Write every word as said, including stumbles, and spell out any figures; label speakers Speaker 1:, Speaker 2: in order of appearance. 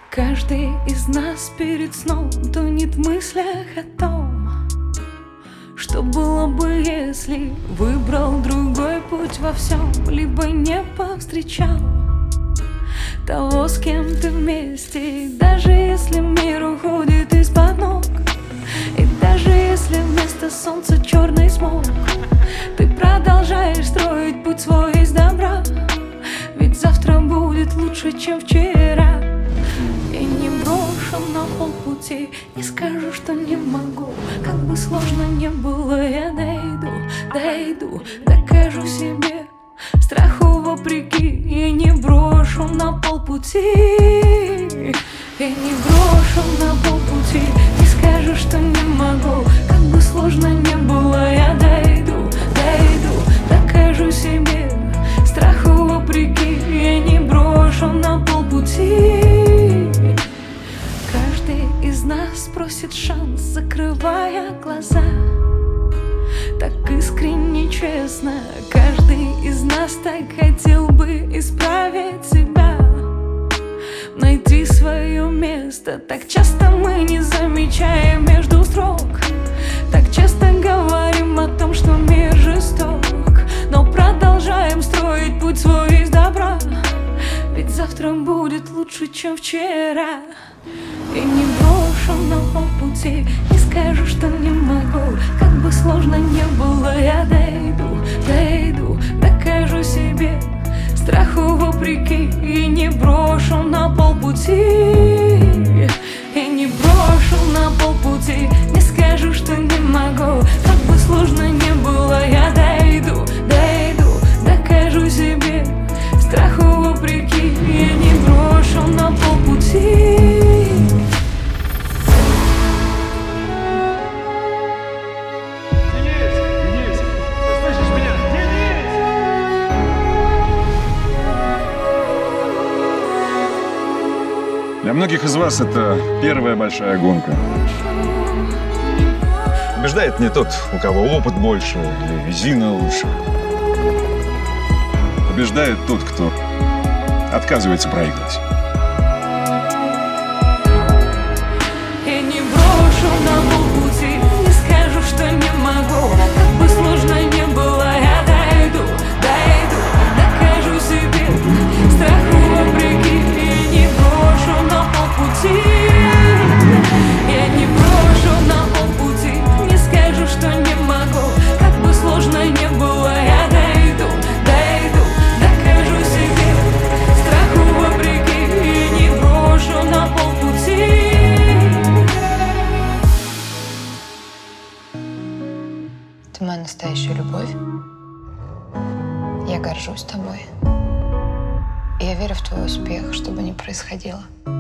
Speaker 1: Каждый из нас перед сном тонет в мыслях о том, что было бы, если выбрал другой путь во всем, либо не повстречал того, с кем ты вместе. И даже если мир уходит из-под ног, и даже если вместо солнца черный смог, ты продолжаешь строить путь свой из добра, ведь завтра будет лучше, чем вчера. Я не брошу на полпути, не скажу, что не могу. Как бы сложно не было, я дойду, дойду, докажу себе, страху вопреки. Я не брошу на полпути, я не брошу на полпути, не скажу, что не могу. Как бы сложно не было, я дойду, дойду, докажу себе, страху вопреки. Я не брошу на полпути. Каждый из нас просит шанс, закрывая глаза, так искренне, честно. Каждый из нас так хотел бы исправить себя, найти свое место. Так часто мы не замечаем между строк, так часто говорим о том, что мир жесток, но продолжаем строить путь свой из добра, ведь завтра будет лучше, чем вчера. И не брошу на полпути, не скажу, что не могу. Как бы сложно не было, я дойду, дойду, докажу себе, страху вопреки. И не брошу на полпути, и не брошу на полпути, не скажу, что не могу. Как бы сложно не было, я дойду, дойду, докажу себе, страху вопреки. Я не брошу на полпути.
Speaker 2: Для многих из вас это первая большая гонка. Побеждает не тот, у кого опыт больше или резина лучше. Побеждает тот, кто отказывается проигрывать.
Speaker 1: Я не брошу на полпути, не скажу, что не могу. Как бы сложно не было, я дойду, дойду, докажу себе, страху вопреки. Я не брошу на полпути, я не брошу на полпути, не скажу, что не могу. Как бы сложно не было, я дойду, дойду, докажу себе, страху вопреки. Я не брошу на полпути.
Speaker 3: Ты моя настоящая любовь. Я горжусь тобой. И я верю в твой успех, что бы ни происходило.